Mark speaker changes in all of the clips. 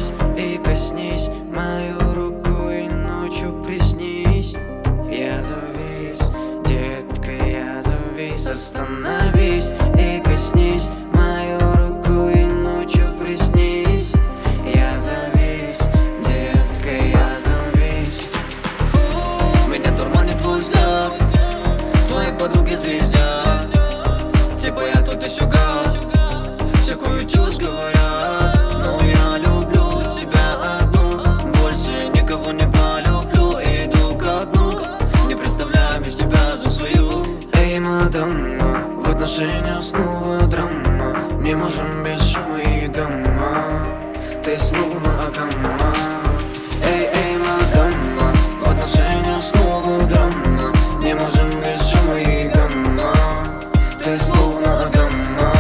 Speaker 1: завис и коснись мою руку и ночью приснись. Я завис, детка, я завис. Остановись и коснись мою руку и ночью приснись. Я завис, детка, я завис. Меня дурманит твой взгляд, твои подруги звездят. Типа я тут еще гад, всякую чушь говорят. Но я люблю тебя одну, больше никого не полюблю. Иду ко дну, не представляю без тебя за свою. Эй, мадама, в отношениях снова драма. Не можем без шума и гамма, ты словно агамма. Эй, мадама, в отношениях снова драма. Не можем без шума и гамма, ты словно агамма.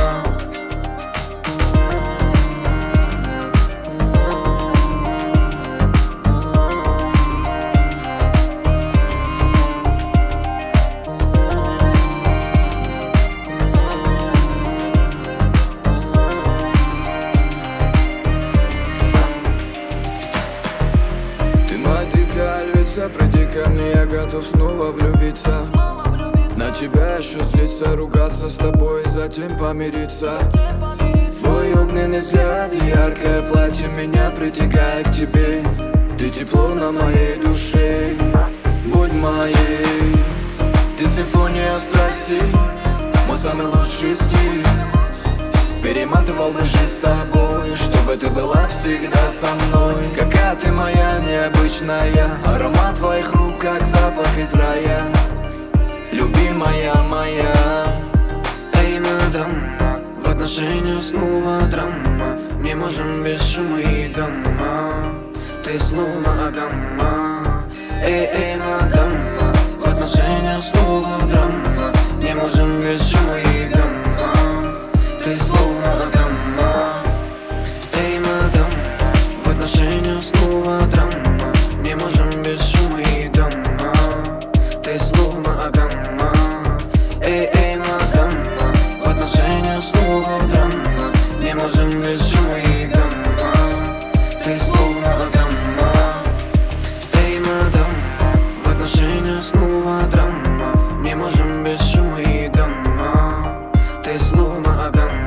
Speaker 2: Приди ко мне, я готов снова влюбиться. На тебя еще злиться, ругаться с тобой и затем помириться. Твой огненный взгляд и яркое платье меня притягает к тебе. Ты тепло на моей душе, будь моей. Ты симфония страсти, мой самый лучший стиль. Перематывал лыжи с тобой, чтобы ты была всегда со мной. Какая ты моя необычная, аромат твоих рук, как запах из рая. Любимая моя.
Speaker 1: Эй, мадама, в отношениях снова драма. Не можем без шума и гамма, ты словно агамма. Эй, мадама, в отношениях снова драма. Не можем без шума и гамма, ты словно агамма. Эй, мадама, в отношениях снова драма. Не можем без шума и гамма, ты словно агамма. Эй, мадама, в отношениях снова драма. Не можем без шума и гамма, ты словно агамма. Эй, мадама, в отношениях снова драма. Не можем без шума и гамма, ты словно агамма.